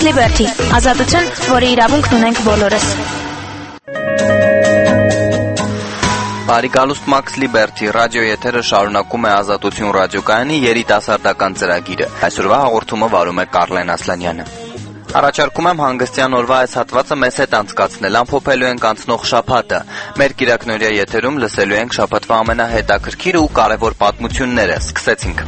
Liberty, ազատություն, որի իրավունքն ունենք բոլորս։ Բարի գալուստ Liberty, ռադիո եթերը շարունակում է Ազատություն ռադիոկայանի երիտասարդական ծրագիրը։ Այսօրվա հաղորդումը վարում է Կարլեն Ասլանյանը։ Առաջարկում եմ հանգստյան օրվա այս հատվածը մեզ հետ անցկացնել, ամփոփելու ենք անցնող շաբաթը։ Մեր կիրակնօրյա եթերում լսելու ենք շաբաթվա ամենահետաքրքիր ու կարևոր պատմությունները։ Սկսեցինք։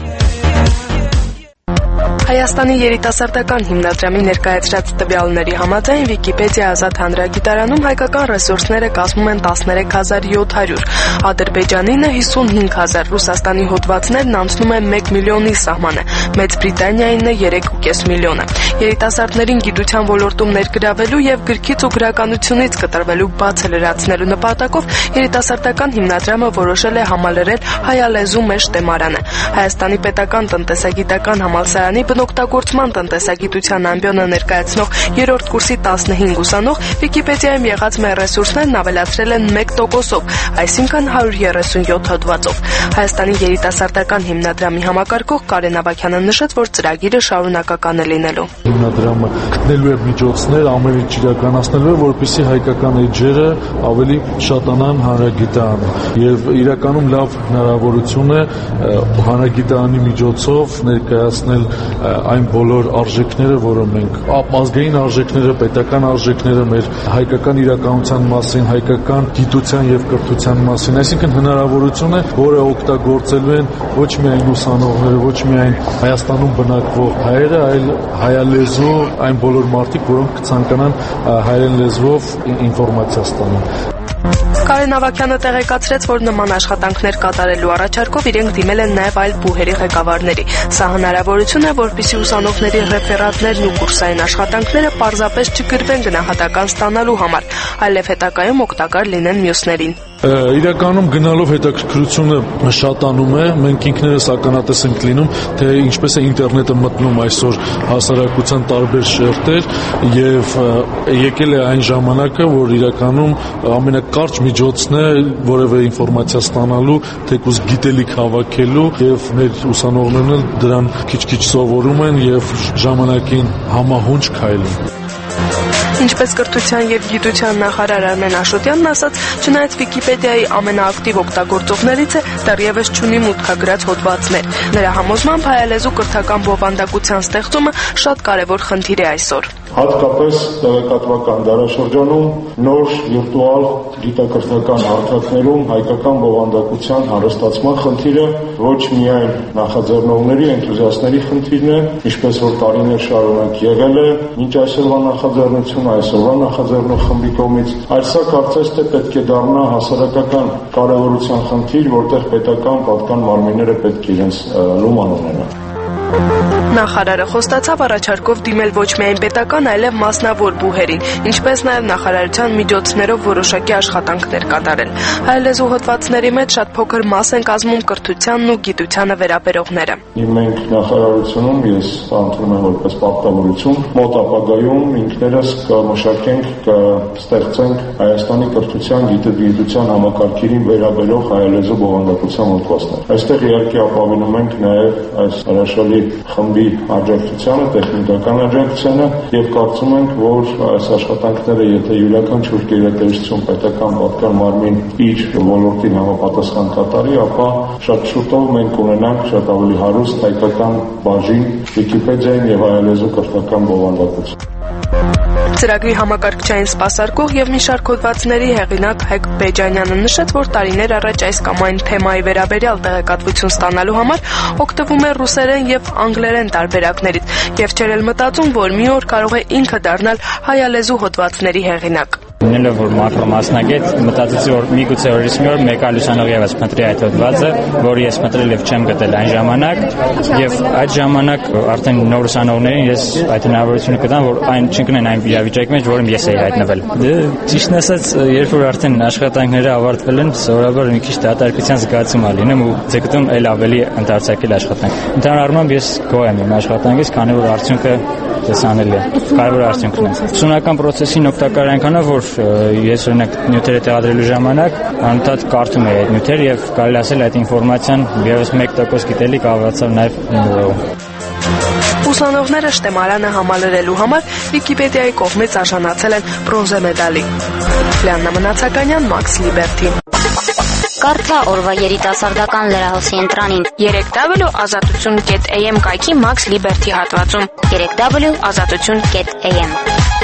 Հայաստանի երիտասարդական հիմնադրամի ներկայացրած տվյալների համաձայն Վիկիպեդիա ազատ հանրագիտարանում հայկական ռեսուրսները կազմում են 13700, Ադրբեջանինը 55000, Ռուսաստանի հոդվածներն անցնում են 1 միլիոնի սահմանը, Մեծ Բրիտանիայինը 3.5 միլիոնը։ Երիտասարդներին գիտության ոլորտում ներգրավելու եւ գրքից ու գրականությունից կտրվելու բացը լրացնելու նպատակով երիտասարդական հիմնադրամը որոշել է համալրել հայալեզու մեծ թեմարանը։ Հայաստանի պետական տնտեսագիտական համալսարանի բնօգտագործման տնտեսագիտության ամբիոնը ներկայացնող 3-րդ կուրսի 15 ուսանող Վիկիպեդիայում եղած մեր ռեսուրսներն ավելացրել են 1%-ով, այսինքն 137 հոդվածով։ Հայաստանի երիտասարդական հիմնադրամի համակարգող Կարեն Ավագյանը նշեց, որ ծրագիրը շարունակական է լինելու։ Հիմնադրամը գտնելու է միջոցներ, ամեն ինչ իրականացնելու է, որպեսզի հայկական էջերը ավելի շատանան հանրագիտարանը։ Եվ իրականում լավ հնարավորություն է հանրագիտարանի միջոցով ներկայացնել այն բոլոր արժեքները, որը մենք ազգային արժեքները, պետական արժեքները, մեր հայկական իրականության մասին, հայկական գիտության եւ կրթության մասին, այսինքն հնարավորություն է, որը օգտագործելու են ոչ միայն ուսանողները, ոչ միայն Հայաստանում բնակվող հայերը, այլ հայալեզու այն բոլոր մարդիկ, որոնք կցանկանան հայերեն լեզվով ինֆորմացիա ստանալ։ Կարեն Ավագյանը տեղեկացրեց, որ նման աշխատանքներ կատարելու առաջարկով իրենք դիմել են նաև այլ բուհերի ղեկավարների։ Սա հնարավորություն է, որպեսզի ուսանողների ռեֆերատներն ու կուրսային աշխատանքները պարզապես չգրվեն գնահատական ստանալու համար, այլև հետագայում օգտակար լինեն մյուսներին։ Իրականում գնալով հետաքրքրությունը շատանում է, մենք ինքներս ականատես ենք լինում, թե ինչպես է ինտերնետը մտնում այսօր հասարակության տարբեր շերտեր եւ եկել է այն ժամանակը, որ իրականում ամենակարճ միջոցն է որևէ ինֆորմացիա ստանալու, թեկուզ գիտելիք հավաքելու եւ մեր ուսանողներն էլ դրան քիչ-քիչ սովորում են եւ ժամանակին համահունչ քայլում։ Ինչպես կրթության եւ գիտության նախարար Արմեն Աշոտյանն ասաց, չնայած Վիկիպեդիայի ամենաակտիվ օգտագործողներից է, դեռևս չունի մուտքագրած հոդվածներ։ Նրա համոզմամբ հայալեզու կրթական բովանդակության ստեղծումը շատ կարևոր խնդիր է այսօր։ Հատկապես տեղեկատվական դարաշրջանում նոր վիրտուալ գիտակրթական հարթակներում հայկական բովանդակության հարստացման խնդիրը ոչ միայն նախաձեռնողների, էնտուզիաստների խնդիրն է, ինչպես որ տարիներ շարունակ եղել է, մինչ այսօրվա նախաձեռնությունը, այսօրվա նախաձեռնող խմբի կողմից, այլ սա կարծես թե պետք է դառնա հասարակական կարևորության խնդիր, որտեղ պետական պատկան մարմինները պետք է իրենց լուման ունենան։ Նախարարը խոստացավ առաջարկով դիմել ոչ միայն պետական, այլև մասնավոր բուհերին, ինչպես նաև նախարարության միջոցներով որոշակի աշխատանքներ կատարել։ Հայալեզու հոդվածների մեջ շատ փոքր մաս են կազմում կրթությանն ու գիտությանը վերաբերողները։ Մենք նախարարությունում, ես ընդունում եմ որպես պարտավորություն, մոտ ապագայում ինքներս կմշակենք, կստեղծենք Հայաստանի կրթության, գիտության համակարգերին վերաբերող հայալեզու բովանդակության հոդվածներ։ Այստեղ իհարկե ապավինում ենք նաև այս հրաշալի խմբի աջակցությանը, տեխնիկական աջակցությանը եւ կարծում ենք, որ այս աշխատանքները, եթե յուրաքանչյուր գերատեսչություն պետական պատկան մարմին իր ոլորտին համապատասխան կատարի, ապա շատ շուտով մենք ունենանք շատ ավելի հարուստ հայկական բաժին Վիկիպեդիային եւ հայալեզու կրթական բովանդակություն։ Ծրագրի համակարգչային սպասարկող եւ մի շարք հոդվածների հեղինակ Հայկ Բեջանյանը նշեց, որ տարիներ առաջ այս կամ այն թեմայի վերաբերյալ տեղեկատվություն ստանալու համար օգտվում է ռուսերեն եւ անգլերեն տարբերակներից եւ չէր էլ մտածում, որ մի օր կարող է ինքը դառնալ հայալեզու հոդվածների հեղինակ։ Լինելով որ մակրոմասնագետ, մտածեցի, որ միգուցե օրից մի օր մեկ այլ ուսանող ևս փնտրի այդ հոդվածը, որը ես փնտրել եւ չեմ գտել այն ժամանակ, եւ այդ ժամանակ արդեն նոր ուսանողներին ես այդ հնարավորությունը կտամ, որ այն չընկնեն այն իրավիճակի մեջ, որում ես էի հայտնվել։ Դե ճիշտն ասած, երբ որ արդեն աշխատանքները ավարտվել են, սովորաբար մի քիչ դատարկության զգացում ա լինում ու ձգտում էլ ավելի ընդարձակել աշխատանք։ Ընդհանուր առմամբ ես գոհ եմ իմ աշխատանքից, քանի որ արդյունքը տեսանելի է։ Կարևոր արդյունքն է։ Ուսումնական process-ին օգտակար այնքանով, որ ես օրինակ նյութերը տեղադրելու ժամանակ անընդհատ կարդում էի այդ նյութերը եւ կարելի ասել այդ ինֆորմացիան եւս 1% գիտելիք ավելացավ նաեւ իմ ուղեղում։ Ուսանողները Շտեմարանը համալրելու համար Վիկիպեդիայի կողմից արժանացել են բրոնզե մեդալի։ Լիաննա Մնացականյան, Մաքս Լիբերթի։ Կարդա օրվա երիտասարդական լրահոսի ընտրանին 3w.azatutun.am կայքի Մաքս Լիբերթի հատվածում 3w.azatutun.am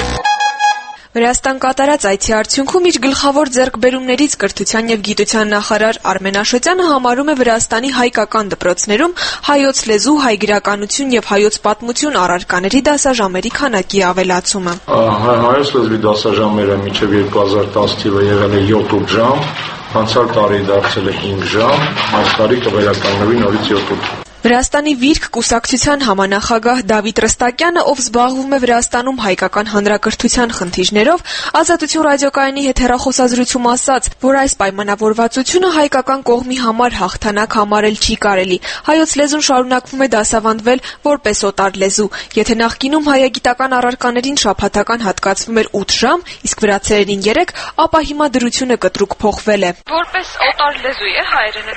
Վրաստան կատարած այցի արդյունքում իր գլխավոր ձեռքբերումներից կրթության և գիտության նախարար Արմեն Աշոտյանը համարում է Վրաստանի հայկական դպրոցներում հայոց լեզու, հայ գրականություն և հայոց պատմություն առարկաների դասաժամերի քանակի ավելացումը։ Հայոց լեզվի դասաժամերը մինչև 2010 թիվը եղել է 7-8 ժամ, անցյալ տարի դարձել է 5 ժամ, այս տարի կվերականգնվի նորից 7-8։ Վրաստանի Վիրք կուսակցության համանախագահ Դավիթ Ռստակյանը, ով զբաղվում է Վրաստանում հայկական հանրակրթության խնդիրներով, Ազատություն ռադիոկայանի հետ հեռախոսազրույցում ասաց, որ այս պայմանավորվածությունը հայկական կողմի համար հաղթանակ համարել չի կարելի։ Հայոց լեզուն շարունակվում է դասավանդվել որպես օտար լեզու։ Եթե նախկինում հայագիտական առարկաներին շաբաթական հատկացվում էր 8 ժամ, իսկ վրացերենին 3, ապա հիմա դրությունը կտրուկ փոխվել է։ Որպես օտար լեզու է հայերենը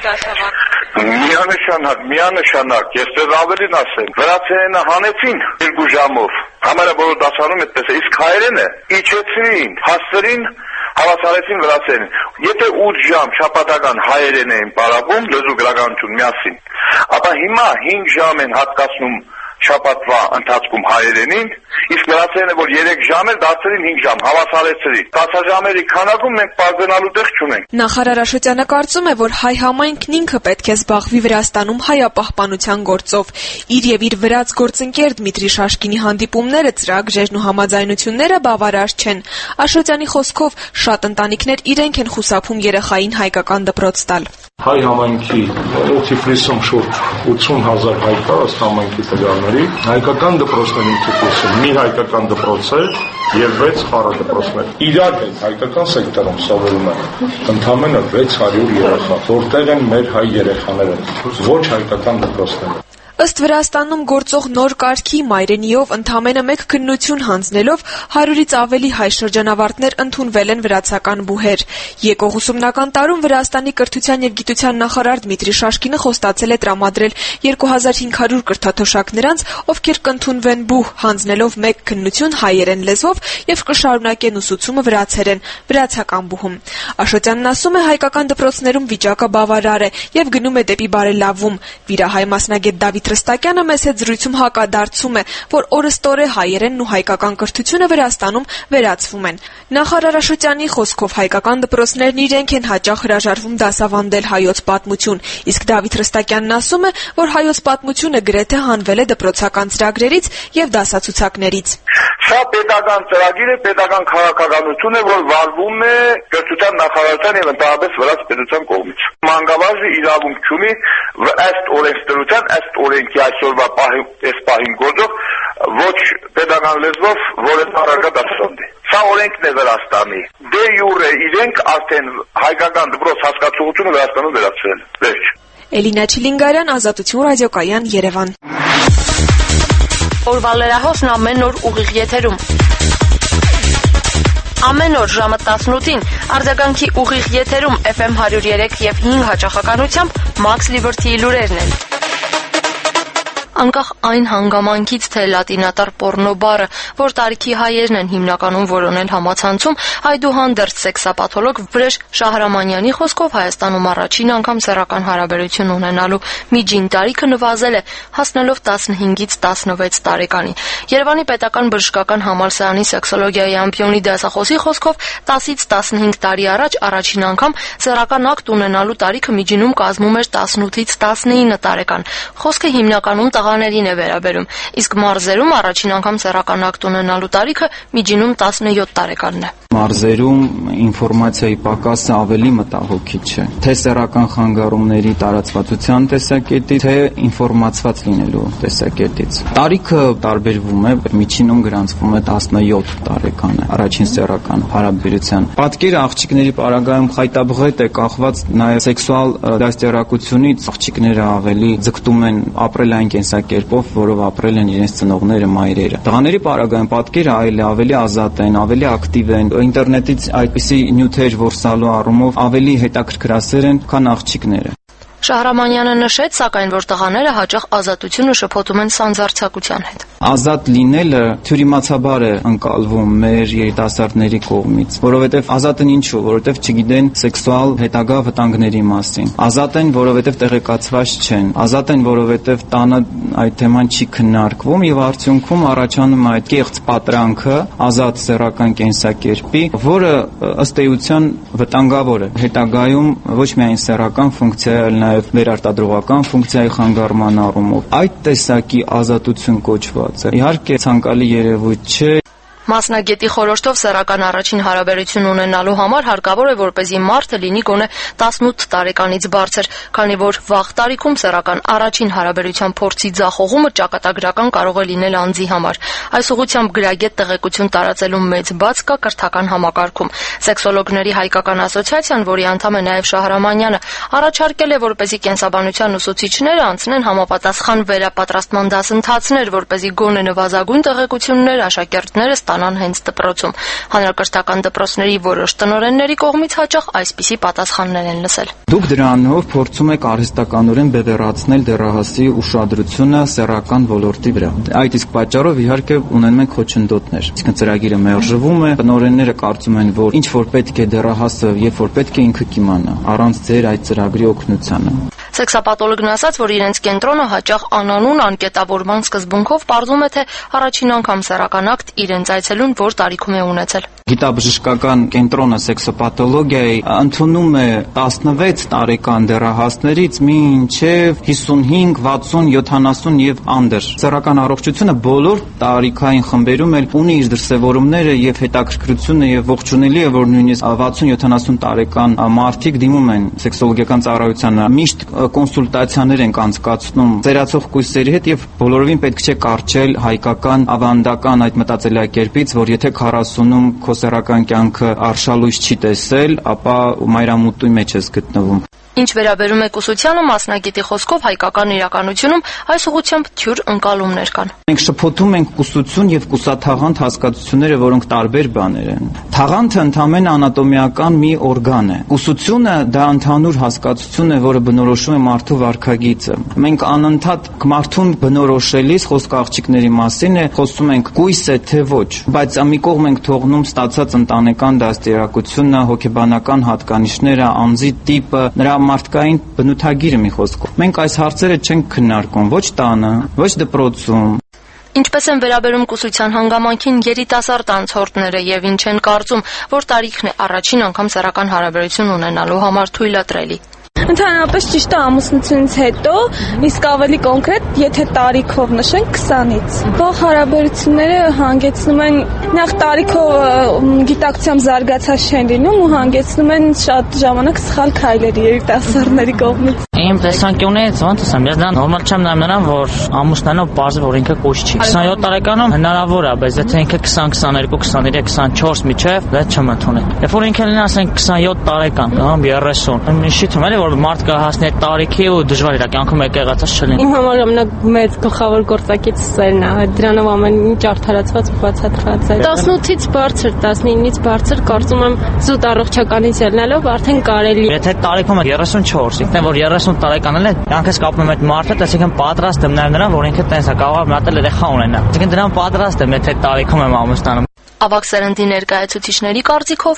դասավանդվում։ Միանշանակ, ես դեռ ավելին ասեմ, վրացերենը հանեցին 2 ժամով, համարը բոլոր դասանում այդպես է, իսկ հայերենը իջեցրին, հասցրին, հավասարեցին վրացերենին։ Եթե 8 ժամ շաբաթական հայերեն էին պարապում, լեզու գրականություն միասին, ապա հիմա 5 ժամ են հատկացնում շաբաթվա ընթացքում հայերենին, իսկ վրացերենը, որ 3 ժամ էր, դարձրին 5 ժամ, հավասարեցրին։ Դասաժամերի քանակում մենք բարձրանալու տեղ չունենք։ Նախարար Աշոտյանը կարծում է, որ հայ համայնքն ինքը պետք է զբաղվի Վրաստանում հայապահպանության գործով։ Իր եւ իր վրաց գործընկեր Դմիտրի Շաշկինի հանդիպումները, ծրագրերն ու համաձայնությունները բավարար չեն։ Աշոտյանի խոսքով շատ ընտանիքներ իրենք են խուսափում երեխային հայկական դպրոց տալ։ Հայ համայնքի Թիֆլիսում շուրջ 80,000 հայ կա, ըստ համայնքի տվյալների, հայկական դպրոցների Թիֆլիսում մի հայկական դպրոց է եւ 6 խառը դպրոցներ։ Իրար հետ հայկական սեկտորում սովորում են ընդամենը 600 երեխա, որտեղ են մեր հայ երեխաները, ոչ հայկական դպրոցները։ Ըստ Վրաստանում գործող նոր կարգի մայրենիով ընդամենը 1 քննություն հանձնելով 100-ից ավելի հայ շրջանավարտներ ընդունվել են վրացական բուհեր։ Եկող ուսումնական տարում Վրաստանի կրթության և գիտության նախարար Դմիտրի Շաշկինը խոստացել է տրամադրել 2500 կրթաթոշակ նրանց, ովքեր կընդունվեն բուհ, հանձնելով 1 քննություն հայերեն լեզվով և կշարունակեն ուսուցումը վրացական բուհում։ Աշոտյանն ասում է, հայկական դպրոցներում վիճակը բավարար է և գնում է դեպի բարելավում։ Վիրահայ մասնագետ Դավիթ Ռստակյանը մեծ հետ զրույցում հակադարձում է, որ օրըստօրե հայերենն ու հայկական կրթությունը Վրաստանում վերացվում են։ Նախարար Աշոտյանի խոսքով հայկական դպրոցներն իրենք են հաճախ հրաժարվում դասավանդել հայոց պատմություն, իսկ Դավիթ Ռստակյանն ասում է, որ հայոց պատմությունը գրեթե հանվել է դպրոցական ծրագրերից եւ դասացուցակներից։ Սա պետական ծրագիր է, պետական քաղաքականություն է, որ վարվում է կրթության նախարարության եւ ընդհանրապես վրաց պետության կողմից։ Մանկավարժը իրավունք ունի ըստ օրենսդրության, ըստ օրենքի այսօրվա պահին գործող ոչ պետական լեզվով որևէ առարկա դասավանդի։ Սա օրենքն է Վրաստանի։ Դե յուրե իրենք արդեն հայկական դպրոց հասկացողությունը Վրաստանում վերացրել։ Վերջ։ Էլինա Չիլինգարյան, Ազատություն ռադիոկայան, Երևան։ Օրվա լրահոսն ամեն օր ուղիղ եթերում։ Ամեն օր ժամը 18-ին արձագանքի ուղիղ եթերում FM 103 եւ 5 հաճախականությամբ Մաքս Լիբերթիի լուրերն են։ Անկախ այն հանգամանքից, թե լատինատար պոռնո բառը, որ տարիքի հայերն են հիմնականում որոնել համացանցում, այդուհանդերձ սեքսապաթոլոգ Վրեժ Շահրամանյանի խոսքով Հայաստանում առաջին անգամ սեռական հարաբերություն ունենալու միջին տարիքը նվազել է, հասնելով 15-ից 16 տարեկանի։ Երևանի պետական բժշկական համալսարանի սեքսոլոգիայի ամբիոնի դասախոսի խոսքով 10-ից 15 տարի առաջ առաջին անգամ սեռական ակտ ունենալու տարիքը միջինում կազմում էր 18-ից 19 տարեկան։ Խոսքը հիմնականում տղաներին է վերաբերում, իսկ մարզերում առաջին անգամ սեռական ակտ ունենալու տարիքը միջինում 17 տարեկանն է։ Մարզերում ինֆորմացիայի պակասը ավելի մտահոգիչ է, թե սեռական խանգարումների տարածվածության տեսակետից, թե ինֆորմացված լինելու տեսակետից։ Տարիքը տարբերվում է, միջինում գրանցվում է 17 տարեկանը, առաջին սեռական հարաբերության։ Պատկերը աղջիկների պարագայում խայտաբղետ է կախված նաև սեքսուալ դաստիարակությունից, աղջիկները ավելի ձգտում են ապրել այն կենսակերպով, որով ապրել են իրենց ծնողները, մայրերը։ Տղաների պարագայում պատկերը այլ է, ավելի ազատ են, ավելի ակտիվ են, ինտերնետից այդպիսի նյութեր որսալու առումով ավելի հետաքրքրասեր են, քան աղջիկները։ Շահրամանյանը նշեց, սակայն, որ տղաները հաճախ ազատությունը շփոթում են սանձարձակության հետ։ Ազատ լինելը թյուրիմացաբար է ընկալվում մեր երիտասարդների կողմից, որովհետև ազատ են ինչու, որովհետև չգիտեն սեքսուալ հետագա վտանգների մասին։ Ազատ են, որովհետև տեղեկացված չեն։ Ազատ են, որովհետև տանը այդ թեման չի քննարկվում եւ արդյունքում առաջանում է այդ կեղծ պատրանքը ազատ սեռական կենսակերպի, որը ըստ էության վտանգավոր է հետագայում ոչ միայն սեռական ֆունկցիայի, այլ նաեւ վերարտադրողական ֆունկցիայի խանգարման առումով։ Այդ տեսակի ազատություն կոչված է։ Իհարկե ցանկալի երևույթ չէ։ Մասնագետի խորհրդով սեռական առաջին հարաբերություն ունենալու համար հարկավոր է, որպեսզի մարդը լինի գոնե 18 տարեկանից բարձր, քանի որ վաղ տարիքում սեռական առաջին հարաբերության փորձի ձախողումը ճակատագրական կարող է լինել անձի համար։ Այս ուղղությամբ գրագետ տեղեկություն տարածելու մեծ բաց կա կրթական համակարգում։ Սեքսոլոգների հայկական ասոցիացիան, որի անդամ է նաև Շահրամանյանը, առաջարկել է, որպեսզի կենսաբանության ուսուցիչները անցնեն համապատասխան վերապատրաստման դասընթացներ, որպեսզի գոնե նվազագույն տեղեկություններ աշակերտները ստանան հենց դպրոցում։ Հանրակրթական դպրոցների որոշ տնօրենների կողմից հաճախ այսպիսի պատասխաններ են լսել։ Դուք դրանով փորձում եք արհեստականորեն բևեռացնել դեռահասի ուշադրությունը սեռական ոլորտի վրա։ Այդ իսկ պատճառով իհարկե ունենում ենք խոչընդոտներ։ Իսկ ծրագիրը մերժվում է, տնօրենները կարծում են, որ ինչ որ պետք է դեռահասը, երբ որ պետք է ինքը կիմանա, առանց ձեր այդ ծրագրի օգնությանը։ Սեքսապաթոլոգն ասաց, որ իրենց կենտրոնը հաճախ անանուն անկետավորման սկզբունքով պարզում է, թե առաջին անգամ սեռական ակտ իրենց այցելուն որ տարիքում է ունեցել։ Գիտաբժշկական կենտրոնը սեքսոպաթոլոգիայի ընդունում է 16 տարեկան դեռահասներից մինչև 55, 60, 70 եւ անդեր։ Սեռական առողջությունը բոլոր տարիքային խմբերում էլ ունի իր դրսևորումները եւ հետաքրքրությունը եւ ողջունելի է, որ նույնիսկ 60-70 տարեկան մարդիկ դիմում են սեքսոլոգիական ծառայությանը։ Միշտ կոնսուլտացիաներ ենք անցկացնում ծերացող կույսերի հետ եւ բոլորովին պետք չէ կարճել հայկական ավանդական այդ մտածելակերպից, որ եթե 40-ում քո սեռական կյանքը արշալույս չի տեսել, ապա մայրամուտի մեջ ես գտնվում։ Ինչ վերաբերում է կուսությանը, մասնագետի խոսքով հայկական իրականությունում այս ուղղությամբ թյուր ընկալումներ կան։ Մենք շփոթում ենք կուսություն եւ կուսաթաղանթ հասկացությունները, որոնք տարբեր բաներ են։ Թաղանթը ընդհանրեն անատոմիական մի օրգան է։ Կուսությունը դա ընդհանուր հասկացություն է, որը բնորոշում է մարդու վարքագիծը։ Մենք անընդհատ մարդուն բնորոշելիս խոսքը աղջիկների մասին է, խոսում ենք կույս է թե ոչ, բայց մի կողմ ենք թողնում ստացած ընտանեկան դաստիարակությունը, հոգեբանական հատկանիշները, անձի տիպը, նրա մարդկային բնութագիրը մի խոսքով։ Մենք այս հարցերը չենք քննարկում ոչ տանը, ոչ դպրոցում։ Ինչպես են վերաբերում կուսության հանգամանքին երիտասարդ անցորդները եւ ինչ են կարծում, որ տարիքն է առաջին անգամ սեռական հարաբերություն ունենալու համար թույլատրելի։ Ընդհանրապես ճիշտ է ամուսնությունից հետո, իսկ ավելի կոնկրետ, եթե տարիքով նշենք 20-ից։ Վաղ հարաբերությունները հանգեցնում են նախ տարիքով գիտակցությամբ զարգացած չեն լինում ու հանգեցնում են շատ ժամանակ սխալ քայլերի երիտասարդների կողմից։ Իմ տեսանկյունից ոնց ասեմ, ես դա նորմալ չեմ նայում նրան, որ ամուսնանով բարձր որ ինքը կույս չի։ 27 տարեկանում հնարավոր է, բայց եթե ինքը 20, 22, 23, 24 միջև, դա չեմ ընդունել։ Երբ որ ինքը լինի, ասենք 27 տարեկան, կամ 30, ինչի՞ թվում է, որ մարդ կհասնի այդ տարիքի ու դժվար իր կյանքում եկեղեցած չլինի։ Իմ համար ամենամեծ գլխավոր գործակիցը սերն է, դրանով ամեն ինչ արդարացված ու բացատրված է։ 18-ից բարձր, 19-ից բարձր կարծում եմ զուտ առողջականից ելնելով արդեն կարելի։ Եթե տարիքում է 34, ինքն որ 30 տարեկան է, կյանքս կապնում այդ մարդը, այսինքն պատրաստ եմ նաև նրան, որ ինքը տենց է կարող մտել երեխա ունենա։ Այսինքն դրան պատրաստ եմ, եթե տարիքում եմ ամուսնանում։ Ավագ սերնդի ներկայացուցիչների կարծիքով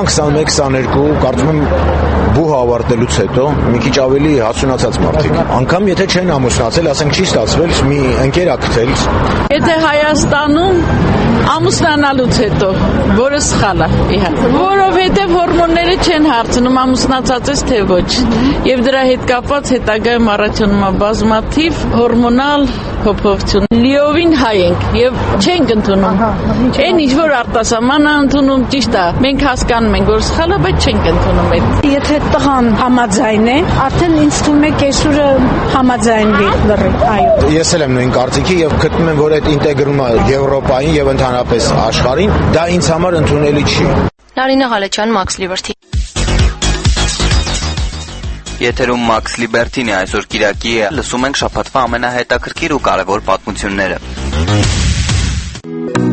20-21-22 կարծում եմ բուհ ավարտելուց հետո մի քիչ ավելի հասունացած մարդիկ։ Անգամ եթե չեն ամուսնացել, ասենք չի ստացվել, մի ընկեր ա գտել։ Եթե Հայաստանում ամուսնանալուց հետո, որը սխալ է, իհարկե, որովհետև հորմոնները չեն հարցնում ամուսնացած ես թե ոչ, եւ դրա հետ կապված հետագայում առաջանում է բազմաթիվ հորմոնալ փոփոխություն։ Լիովին հայ ենք եւ չենք ընդունում։ Այն ինչ որ արտասահման է ընդունում, ճիշտ է։ Մենք հասկանում ենք, որ սխալ է, բայց չենք ընդունում այդ։ Եթե տղան համաձայն է, արդեն ինձ թվում է կեսուրը համաձայնվի լրի, այո։ Ես էլ եմ նույն կարծիքի եւ գտնում եմ, որ այդ ինտեգրումը Եվրոպային եւ ընդհանրապես աշխարհին դա ինձ համար ընդունելի չի։ Նարինե Ղալեչյան, Max Liberty։ Եթերում Max Liberty-ն է, այսօր Կիրակի է, լսում ենք շաբաթվա ամենահետաքրքիր ու կարևոր պատմությունները։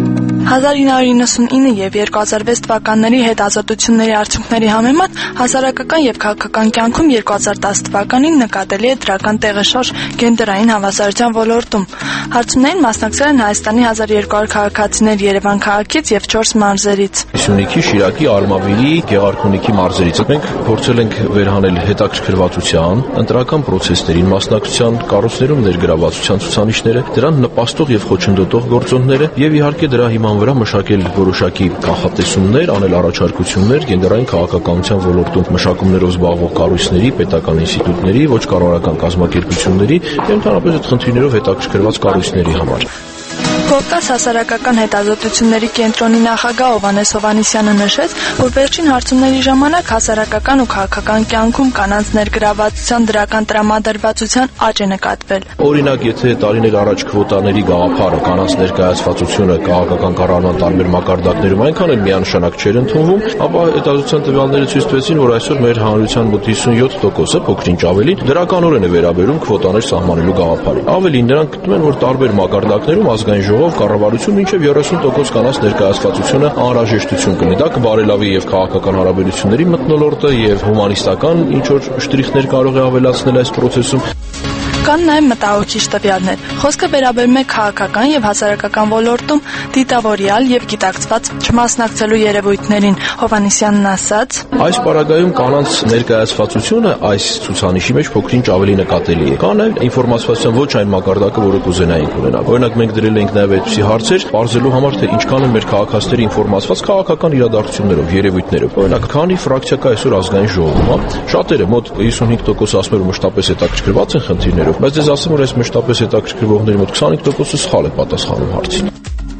1999 եւ 2006 թվականների հետազոտությունների արդյունքների համեմատ հասարակական եւ քաղաքական կյանքում 2010 թվականին նկատելի է դրական տեղաշարժ գենդերային հավասարության ոլորտում։ Հարցումներին մասնակցել են Հայաստանի 1200 քաղաքացիներ Երևան քաղաքից եւ 4 մարզերից։ Սյունիքի, Շիրակի, Արմավիրի, Գեղարքունիքի մարզերից մենք փորձել ենք վերհանել հետաքրքրվածության, ընտրական պրոցեսներին մասնակցության, կառույցներում ներգրավվածության ցուցանիշները, դրան նպաստող եւ խոչընդոտող գործոնները եւ իհարկե դրա հիման վրա մշակել որոշակի կանխատեսումներ, անել առաջարկություններ գենդերային քաղաքականության ոլորտում մշակումներով զբաղվող կառույցների, պետական ինստիտուտների, ոչ կառավարական կազմակերպությունների եւ ընդհանրապես այդ խնդիրներով հետաքրքրված կառույցների համար։ Կովկաս հասարակական հետազոտությունների կենտրոնի նախագահ Հովհաննես Հովհաննիսյանը նշեց, որ վերջին հարցումների ժամանակ հասարակական ու քաղաքական կյանքում կանանց ներգրավվածության դրական տրամադրվածության աճ է նկատվել։ Օրինակ, եթե տարիներ առաջ քվոտաների գաղափարը, կանանց ներկայացվածությունը քաղաքական կառավարման տարբեր մակարդակներում այնքան էլ միանշանակ չէր ընդունվում, ապա հետազոտության տվյալները ցույց տվեցին, որ այսօր մեր հանրության մոտ 57%-ը փոքրինչ ավելի դրականորեն է վերաբերում քվոտաներ սահմանելու գաղափարին։ Ավելին, նրանք գտնում են, որ տարբեր մակարդակներում ազգային ժողով կառավարություն մինչև 30% կանանց ներկայացվածությունը անհրաժեշտություն կլինի։ Դա կբարելավի եւ քաղաքական հարաբերությունների մթնոլորտը եւ հումանիստական ինչ որ շտրիխներ կարող է ավելացնել այս process-ում։ Կան նաև մտահոգիչ տվյալներ։ Խոսքը վերաբերում է քաղաքական եւ հասարակական ոլորտում դիտավորյալ եւ գիտակցված չմասնակցելու երևույթներին։ Հովհաննիսյանն ասաց. Այս պարագայում կանանց ներկայացվածությունը այս ցուցանիշի մեջ փոքրինչ ավելի նկատելի է։ Կա նաև ինֆորմացիան ոչ այն մակարդակը, որը կուզենայինք ունենալ։ Օրինակ մենք դրել ենք նաև այդպիսի հարցեր, բարձելու համար թե ինչքան են մեր քաղաքացիները ինֆորմացված քաղաքական իրադարձություններով, երևույթներով։ Օրինակ, քանի ֆրակցիա կա այսօր ազգային ժողովում, հա։ Շատերը մոտ 55% ասում են, որ մշտապես հետաքրքրված են խնդիրներով, բայց ես ասեմ, որ այս մշտապես հետաքրքրվողների մոտ 25%-ը սխալ է պատասխանում հարցին։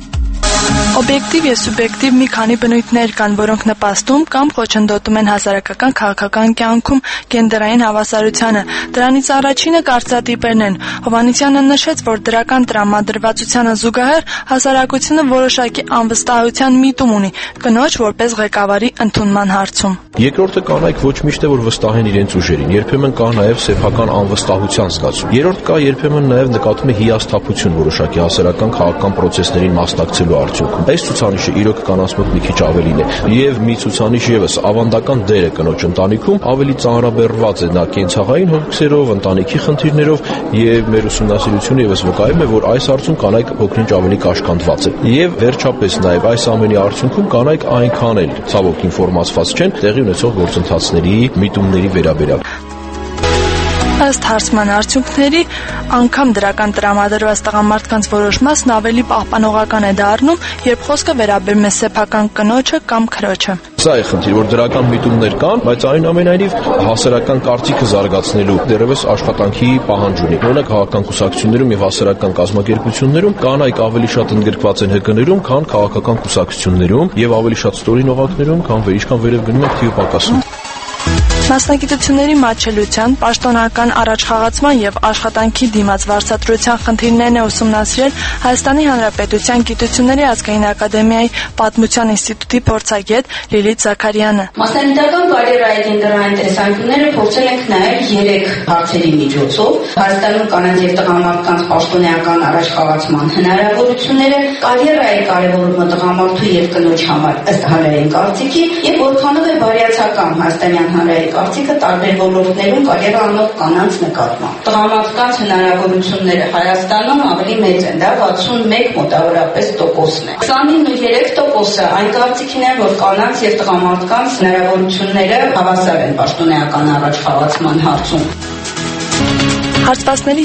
Օբյեկտիվ եւ սուբյեկտիվ մի քանի բնույթներ կան, որոնք նպաստում կամ խոչընդոտում են հասարակական քաղաքական կյանքում գենդերային հավասարությանը։ Դրանից առաջինը կարծրատիպերն են։ Հովհաննիսյանը նշեց, որ դրական տրամադրվածությանը զուգահեռ հասարակությունը որոշակի անվստահության միտում ունի կնոջ որպես ղեկավարի ընդունման հարցում։ Երկրորդը կանայք ոչ միշտ է որ վստահ են իրենց ուժերին, երբեմն կա նաև սեփական անվստահության զգացում։ Երրորդ կա երբեմն նաև նկատվում է հիասթափություն որոշակի հասարակական քաղաքական process-ներին մասնակցելու արդյունքում։ Այս ցուցանիշը իրոք կանանց մոտ մի քիչ ավելին է, եւ մի ցուցանիշ եւս ավանդական դերը կնոջ ընտանիքում ավելի ծանրաբեռված է նա կենցաղային հոգսերով, ընտանիքի խնդիրներով եւ մեր ուսումնասիրությունը եւս վկայում է, որ այս հարցում կանայք փոքրինչ ավելի կաշկանդված են։ Եվ վերջապես նաեւ այս ամենի արդյունքում կանայք այնքան էլ ցավոք ինֆորմացված չեն տեղի ունեցող գործընթացների, միտումների վերաբերյալ։ Ըստ հարցման արդյունքների, անգամ դրական տրամադրված տղամարդկանց որոշ մասն ավելի պահպանողական է դառնում, երբ խոսքը վերաբերում է սեփական կնոջը կամ քրոջը։ Սա է խնդիր, որ դրական միտումներ կան, բայց այնուամենայնիվ հասարակական կարծիքը զարգացնելու դեռևս աշխատանքի պահանջ ունի։ Օրինակ քաղաքական կուսակցություններում եւ հասարակական կազմակերպություններում կանայք ավելի շատ ընդգրկված են ՀԿ-ներում, քան քաղաքական կուսակցություններում եւ ավելի շատ ստորին օղակներում, քան ինչքան վերև գնում են թիվը պակասում։ Մասնագիտությունների մատչելիության, պաշտոնական առաջխաղացման եւ աշխատանքի դիմաց վարձատրության խնդիրներն է ուսումնասիրել Հայաստանի Հանրապետության Գիտությունների ազգային ակադեմիայի Պատմության ինստիտուտի փորձագետ Լիլիթ Զաքարյանը։ Մասնագիտական կարիերայի գենդերային տեսանկյունները փորձել ենք նայել 3 հարցերի միջոցով. Հայաստանում կանանց եւ տղամարդկանց պաշտոնեական առաջխաղացման հնարավորությունները, կարիերայի կարևորումը տղամարդու եւ կնոջ համար ըստ հանրային կարծիքի եւ որքանով է բարյացակամ հայաստանյան հանրային կարծիքը տարբեր ոլորտներում կարիերա անող կանանց նկատմամբ։ Տղամարդկանց հնարավորությունները Հայաստանում ավելի մեծ են, դա 61 մոտավորապես տոկոսն է։ 29.3%-ը այն կարծիքին է, որ կանանց եւ տղամարդկանց հնարավորությունները հավասար են պաշտոնեական առաջխաղացման հարցում։ Հարցվածների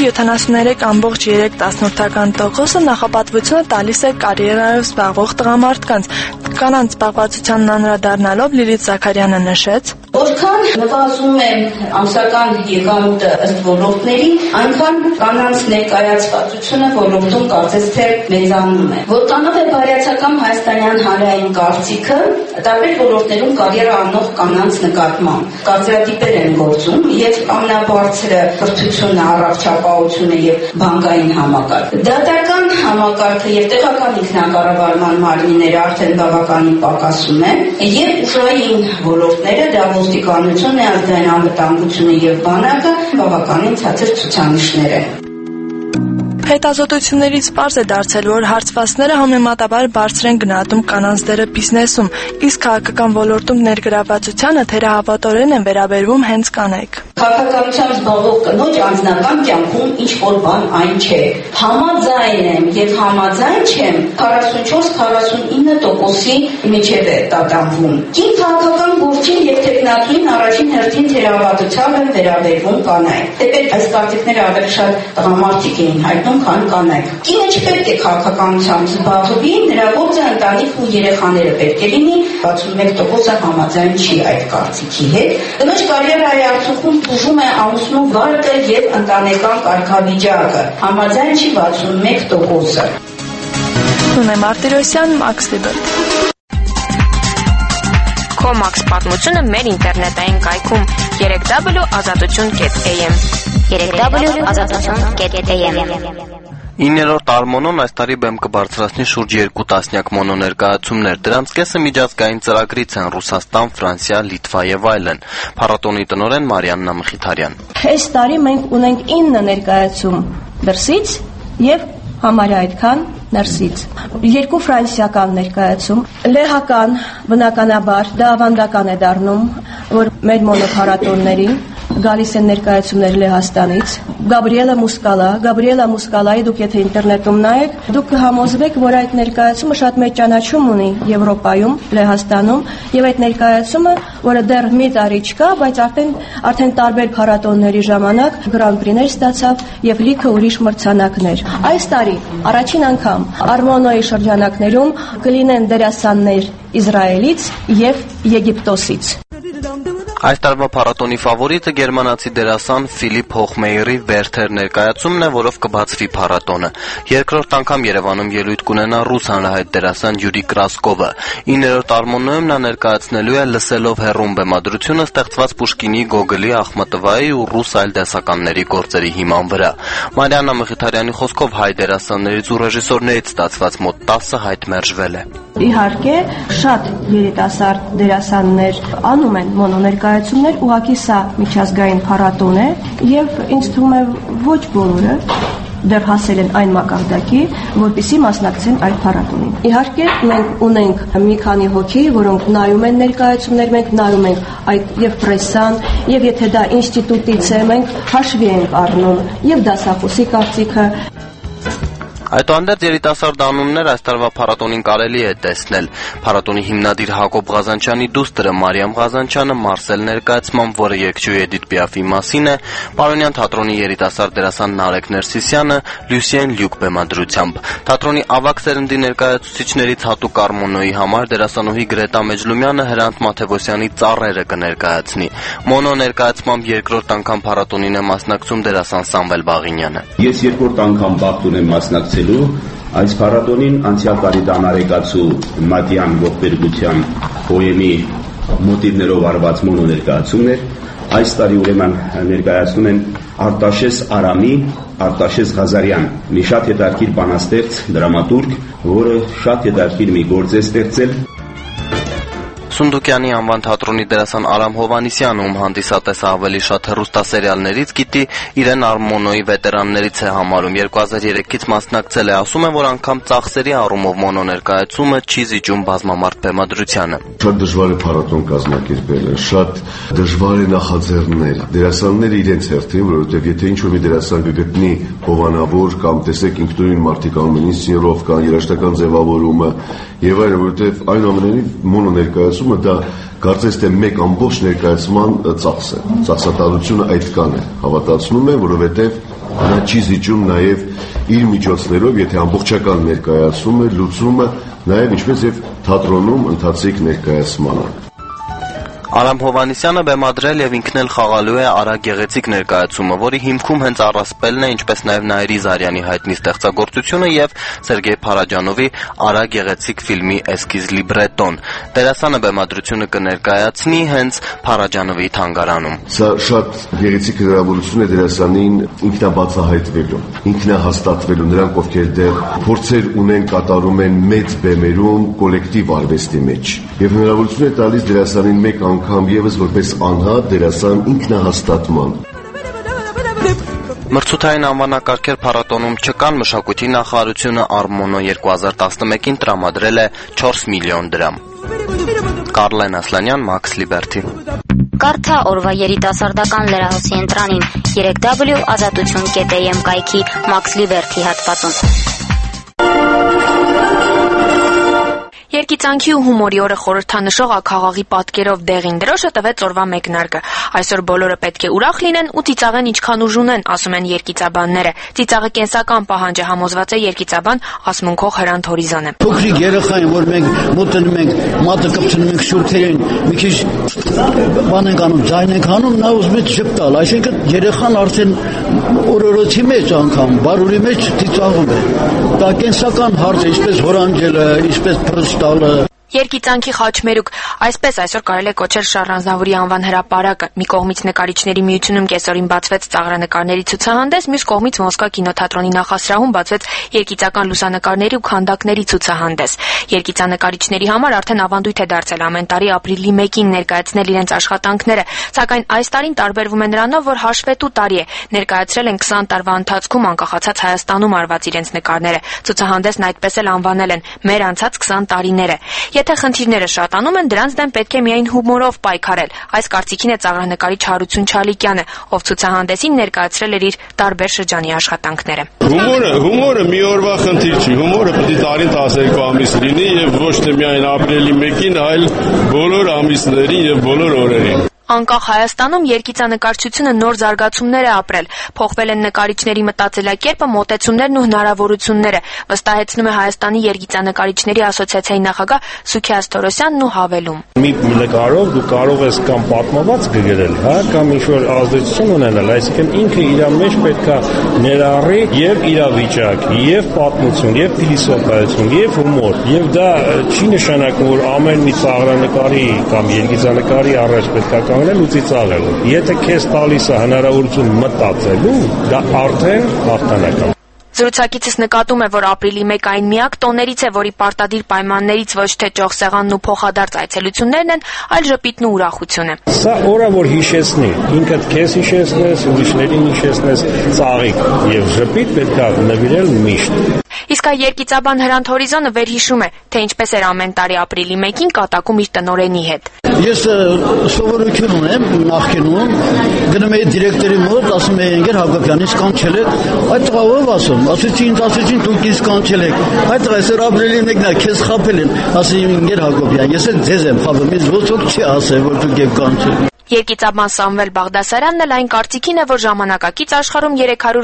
73.3% նախապատվությունը տալիս է կարիերայով զբաղվող տղամարդկանց։ Կանանց զբաղվածությանն անդրադառնալով Լիլիթ Զաքարյանը նշեց. Որքան նվազում է ամսական եկամուտը ըստ ոլորտների, այնքան կանանց ներկայացվածությունը ոլորտում կարծես թե մեծանում է։ Որքանով է բարյացակամ հայաստանյան հանրային կարծիքը տարբեր ոլորտներում կարիերա անող կանանց նկատմամբ։ Կարծրատիպեր են գործում եւ ամենաբարձրը կրթությունը, առողջապահությունը եւ բանկային համակարգը։ Դատական համակարգը եւ տեղական ինքնակառավարման մարմինները արդեն բավականին պակասում են եւ ուժային ոլորտները դա ոստիկանությունն է, ազգային անվտանգությունը եւ բանակը բավականին ցածր ցուցանիշներ են։ Հետազոտություններից պարզ է դարձել, որ հարցվածները համեմատաբար բարձր են գնահատում կանանց դերը բիզնեսում, իսկ քաղաքական ոլորտում ներգրավվածությանը թերահավատորեն են վերաբերվում հենց կանայք։ Քաղաքականությամբ զբաղվող կնոջ անձնական կյանքում ինչ-որ բան այն չէ։ Համաձայն եմ եւ համաձայն չեմ 44-49%-ի միջև է տատանվում։ Կին քաղաքական գործին եւ տեխնացուին առաջին հերթին թերահավատությամբ են վերաբերվում կանայք։ Թեպետ այս կարծիքները ավելի շատ տղամարդիկ էին հայտնում, քան կանայք։ Կինը չպետք է քաղաքականությամբ զբաղվի, նրա գործը ընտանիքն ու երեխաները պետք է լինի, 61%-ը համաձայն չի այդ կարծիքի հետ։ Կնոջ կարիերայի արդյունքում ուժում է ամուսնու վարկը եւ ընտանեկան կարգավիճակը։ Համաձայն չի 61%-ը։ Նունե Մարտիրոսյան, Max Liber։ Comax պատմությունը մեր ինտերնետային կայքում www.azatutun.am 3w.azatutun.am 9-րդ Արմոնոն այս տարի բեմ կբարձրացնի շուրջ 2 տասնյակ մոնոներկայացումներ։ Դրանց կեսը միջազգային ծրագրից են Ռուսաստան, Ֆրանսիա, Լիտվա եւ այլն։ Փառատոնի տնօրեն Մարիաննա Մխիթարյան։ Այս տարի մենք ունենք 9 ներկայացում դրսից եւ համարյա այդքան ներսից։ 2 ֆրանսիական ներկայացում, լեհական, բնականաբար դա ավանդական է դառնում, որ մեր մոնոփառատոններին գալիս են ներկայացումներ Լեհաստանից։ Գաբրիելա Մուսկալայի դուք եթե ինտերնետում նայեք, դուք կհամոզվեք, որ այդ ներկայացումը շատ մեծ ճանաչում ունի Եվրոպայում, Լեհաստանում, եւ այդ ներկայացումը, որը դեռ մի տարի չկա, բայց արդեն տարբեր փառատոնների ժամանակ գրանպրիներ ստացավ եւ լիքը ուրիշ մրցանակներ։ Այս տարի առաջին անգամ Արմոնոյի շրջանակներում կլինեն դերասաններ Իսրայելից եւ Եգիպտոսից։ Այս տարվա փառատոնի ֆավորիտը գերմանացի դերասան Ֆիլիպ Հոխմեյերի Վերթեր ներկայացումն է, որով կբացվի փառատոնը։ Երկրորդ անգամ Երևանում ելույթ կունենա ռուս հանրահայտ դերասան Յուրի Կրասկովը։ 9-րդ Արմոնոյում նա ներկայացնելու է «Լսելով հեռուն» բեմադրությունը ստեղծված Պուշկինի, Գոգոլի, Ախմատովայի ու ռուս այլ դասականների գործերի հիման վրա։ Մարիաննա Մխիթարյանի խոսքով հայ դերասաններից ու ռեժիսորներից ստացված մոտ 10 հայտ մերժվել է։ Իհարկե, շատ երիտասարդ դերասաններ անում են մոնոներկայացումներ, ուղղակի սա միջազգային փառատոն է եւ ինձ թվում է ոչ բոլորը դեռ հասել են այն մակարդակի, որպեսզի մասնակցեն այդ փառատոնին։ Իհարկե, մենք ունենք մի քանի հոգի, որոնք նայում են ներկայացումներ, մենք նայում ենք այդ եւ պրեսան, եւ եթե դա ինստիտուտից է, մենք հաշվի ենք առնում եւ դասախոսի կարծիքը։ Այդուհանդերձ երիտասարդ անուններ այս տարվա փառատոնին կարելի է տեսնել։ Փառատոնի հիմնադիր Հակոբ Ղազանչյանի դուստրը Մարիամ Ղազանչյանը Մարսել ներկայացմամբ, որը երգչուհի Էդիթ Պիաֆի մասին է, Պարոնյան թատրոնի երիտասարդ դերասան Նարեկ Ներսիսյանը Լյուսիեն Լյուկ բեմադրությամբ։ Թատրոնի ավագ սերնդի ներկայացուցիչներից հատուկ Արմոնոյի համար դերասանուհի Գրետա Մեջլումյանը Հրանտ Մաթևոսյանի Ծառերը կներկայացնի։ Մոնո ներկայացմամբ երկրորդ անգամ փառատոնին է մասնակցում դերասան Սամվել Բաղինյանը։ Ես երկրորդ անգամ բախտ ունեմ մասնակցել այս փառատոնին անցյալ տարի դանարեկացու Մատյան ողբերգության պոեմի մոտիվներով արված մոնո ներկայացումներ, այս տարի ուրեմն ներկայացնում են Արտաշես Արամի, Արտաշես Ղազարյան, մի շատ հետաքրքիր բանաստեղծ, դրամատուրգ, որը շատ հետաքրքիր մի գործ է ստեղծել։ Սունդուկյանի անվան թատրոնի դերասան Արամ Հովանիսյանը, ում հանդիսատեսը ավելի շատ հեռուստասերիալներից գիտի, իրեն Արմոնոյի վետերաններից է համարում։ 2003-ից մասնակցել է, ասում է, որ անգամ ծախսերի առումով մոնո ներկայացումը չի զիջում բազմամարդ բեմադրությանը։ Շատ դժվար է փառատոն կազմակերպելը, շատ դժվար է նախաձեռնել։ Դերասանները իրենց հերթին, որովհետև եթե ինչ-որ մի դերասան կգտնի հովանավոր կամ տեսեք ինքնուրույն մարդիկ անում են ինսցենիրովկան, երաժշտական ձևավորումը եւ այլն, որովհետև այնուամենայնիվ մոնո ներկայացումը դա կարծես թե մեկ ամբողջ ներկայացման ծախս է։ Ծախսատարությունը այդքան է։ Հավատացնում եմ, որովհետև նա չի զիջում նաև իր միջոցներով, եթե ամբողջական ներկայացումը, լուծումը, նաև ինչպես եւ թատրոնում ընթացիկ ներկայացմանը։ Արամ Հովանիսյանը բեմադրել եւ ինքն էլ խաղալու է Արա գեղեցիկ ներկայացումը, որի հիմքում հենց առասպելն է, ինչպես նաեւ Նայիրի Զարյանի հայտնի ստեղծագործությունը եւ Սերգեյ Փարաջանովի Արա գեղեցիկ ֆիլմի էսքիզ լիբրետոն։ Դերասանը բեմադրությունը կներկայացնի հենց Փարաջանովի թանգարանում։ Սա շատ գեղեցիկ հնարավորություն է դերասանին ինքնաբացահայտվելու, ինքնահաստատվելու, նրանք ովքեր դեռ փորձեր ունեն, կատարում են մեծ բեմերում, կոլեկտիվ արվեստի մեջ։ Եվ հնարավորություն է տալիս դերասանին մեկ անգամ եւս որպես անհատ դերասան ինքնահաստատման։ Մրցութային անվանակարգեր փառատոնում չկան, մշակույթի նախարարությունը Արմոնո 2011-ին տրամադրել է 4 միլիոն դրամ։ Կարլեն Ասլանյան, Max Liberty։ Կարդա օրվա երիտասարդական լրահոսի ընտրանին 3w.azatutun.am կայքի Max Liberty հատվածում։ Երգիծանքի ու հումորի օրը խորհրդանշող աքաղաղի պատկերով դեղին դրոշը տվեց օրվա մեկնարկը։ Այսօր բոլորը պետք է ուրախ լինեն ու ծիծաղեն ինչքան ուժ ունեն, ասում են երգիծաբանները։ Ծիծաղը կենսական պահանջ է, համոզված է երգիծաբան ասմունքող Հրանտ Հորիզանը։ Փոքրիկ երեխային, որ մենք մոտենում ենք, մատը կպցնում ենք շուրթերին, մի քիչ բան ենք անում, ձայն ենք անում, նա ուզում է ճպտալ, այսինքն երեխան արդեն օրորոցի մեջ անգամ, բարուրի մեջ ծիծաղում է։ Դա կենսական հարց է, ինչպես հորանջելը, ինչպես փռշտալը։ Երգիծանքի խաչմերուկ, այսպես այսօր կարելի է կոչել Շահրազնավուրի անվան հրապարակը։ Մի կողմից Նկարիչների միությունում կեսօրին բացվեց ծաղրանկարների ցուցահանդես, մյուս կողմից Մոսկվա կինոթատրոնի նախասրահում բացվեց երգիծական լուսանկարների ու քանդակների ցուցահանդես։ Երգիծանկարիչների համար արդեն ավանդույթ է դարձել ամեն տարի ապրիլի 1-ին ներկայացնել իրենց աշխատանքները, սակայն այս տարին տարբերվում է նրանով, որ հաշվետու տարի է։ Ներկայացրել են 20 տարվա ընթացքում անկախացած Հայաստանում արված իրենց նկարները։ Ցուցահանդեսն այդպես էլ անվանել են «Մեր անցած 20 տարիները»։ Եթե խնդիրները շատանում են, դրանց դեմ պետք է միայն հումորով պայքարել։ Այս կարծիքին է ծաղրանկարիչ Հարություն Չալիկյանը, ով ցուցահանդեսին ներկայացրել էր իր տարբեր շրջանի աշխատանքները։ Հումորը մի օրվա խնդիր չի, հումորը պետք է տարին 12 ամիս լինի եւ ոչ թե միայն ապրիլի 1-ին, այլ բոլոր ամիսներին եւ բոլոր օրերին։ Անկախ Հայաստանում երգիծանկարչությունը նոր զարգացումներ է ապրել, փոխվել են նկարիչների մտածելակերպը, մոտեցումներն ու հնարավորությունները, վստահեցնում է Հայաստանի երգիծանկարիչների ասոցիացիայի նախագահ Սուքիաս Թորոսյանն ու հավելում։ Մի նկարով դու կարող ես կամ պատմված գրել, կամ ինչ-որ ազդեցություն ունենալ, այսինքն ինքը իր մեջ պետք է ներառի եւ իրավիճակ, եւ պատմություն, եւ փիլիսոփայություն, եւ հումոր, եւ դա չի նշանակում, որ ամեն մի ծաղրանկարի կամ երգիծանկարի առաջ պետք է կանգնել ու ծիծաղել։ Եթե քեզ տալիս է հնարավորություն մտածելու, դա արդեն հաղթանակ է։ Զրուցակիցս նկատում է, որ ապրիլի 1 այն միակ տոներից է, որի պարտադիր պայմաններից ոչ թե ճոխսեղանն ու փոխադարձ այցելություններն են, այլ ժպիտն ու ուրախությունը։ Սա օրը որ հիշեցնի, ինքդ քեզ հիշեցնես, ուրիշներին հիշեցնես, ծաղիկ եւ ժպիտ պետք է նվիրել միշտ։ Իսկ այ երգիծաբան Հրանտ Հորիզոնը վերհիշում է, թե ինչպես էր ամեն տարի ապրիլի 1-ին կատակում իր տնօրենի հետ։ Ես սովորություն ունեմ նախկինում, գնում էի դիրեկտորի մոտ, ասում էի Ընկեր Հակոբյանից կանչել եք, այդ տղաով ասեցին դուք ինձ կանչել եք, այդ տղա այսօր ապրիլի 1-ն է, քեզ խաբել են, ասեցին Ընկեր Հակոբյան, ես էլ ձեզ եմ խաբում, ինձ ոչ ոք չի ասել, որ դուք եք կանչել։ Երգիծաբան Սամվել Բաղդասարյանն էլ այն կարծիքին է, որ ժամանակակից աշխարհում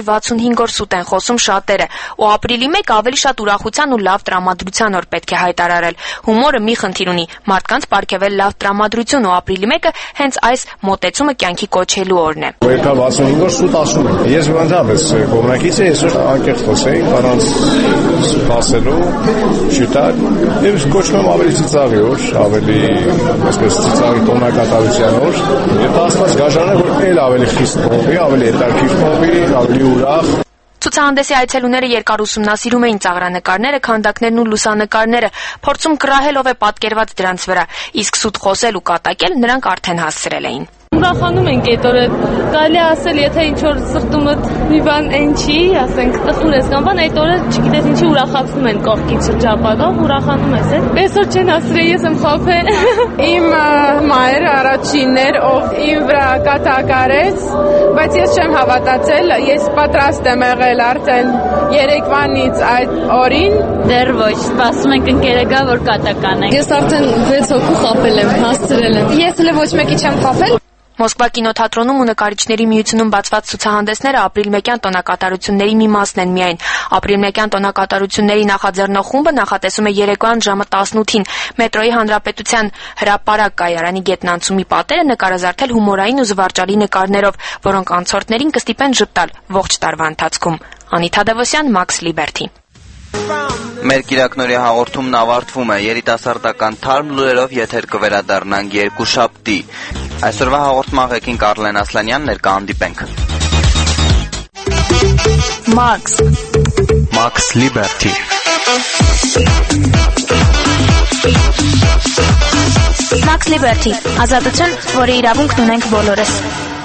365 օր սուտ են խոսում շատերը, ու ապրիլի 1 ավելի շատ ուրախության ու լավ տրամադրության օր պետք է հայտարարել։ Հումորը մի խնդիր ունի՝ մարդկանց պարգևել լավ տրամադրություն, ու ապրիլի 1-ը հենց այս մոտեցումը կյանքի կոչելու օրն է։ 365 օր սուտ ասում են։ Ես բանտաբես կողմնակից եմ, այսօր անկեղծ խոսեի, առանց սպասելու, շուտար, եւ կոչում եմ ավելի ծիծաղի օր, ավելի, այսպես ծիծաղի տոնակատարության օր։ Եվ ասված գաժանը, որ էլ ավելի խիստ փոխվի, ավելի հետաքրքիր փոխվի, ավելի ուրախ։ Ցուցահանդեսի այցելուները երկար ուսումնասիրում էին ծաղրանկարները, քանդակներն ու լուսանկարները, փորձում կռահել ով է պատկերված դրանց վրա, իսկ սուտ խոսել ու կատակել նրանք արդեն հասցրել էին։ Ուրախանում ենք այդ օրը։ Կարելի է ասել, եթե ինչ-որ սրտումդ մի բան այն չի, ասենք տխուր ես կամ բան, այդ օրը չգիտես ինչի ուրախացնում են կողքից շրջապատող, ուրախանում ես, է։ Այսօր չեն ասրել, ես եմ խաբել։ Իմ մայրը առաջինն էր, ով իմ վրա կատակարեց, բայց ես չեմ հավատացել, ես պատրաստ եմ եղել արդեն երեկվանից այդ օրին։ Դեռ ոչ, սպասում ենք ընկերեգա, որ կատականենք։ Ես արդեն 6 հոգու խաբել եմ, հասցրել եմ։ Ես էլ ոչ մեկի չեմ խաբել։ Մոսկվա կինոթատրոնում ու Նկարիչների միությունում բացված ցուցահանդեսները ապրիլ 1-յան տոնակատարությունների մի մասն են միայն։ Ապրիլ 1-յան տոնակատարությունների նախաձեռնող խումբը նախատեսում է երեկոյան ժամը 18-ին մետրոյի Հանրապետության հրապարակ կայարանի գետնանցումի պատերը նկարազարդել հումորային ու զվարճալի նկարներով, որոնք անցորդներին կստիպեն ժպտալ ողջ տարվա ընթացքում։ Անիթա Դևոսյան, Max Liberty։ Մեր կիրակնորի հաղորդումն ավարտվում է, երիտասարդական թարմ լուրերով եթեր կվերադառնանք երկուշաբթի։ Այսօրվա հաղորդման ղեկին Կարլեն Ասլանյան, ներկա հանդիպենք։ Max Liberty։ Max Liberty, ազատություն, որի իրավունքն ունենք բոլորս։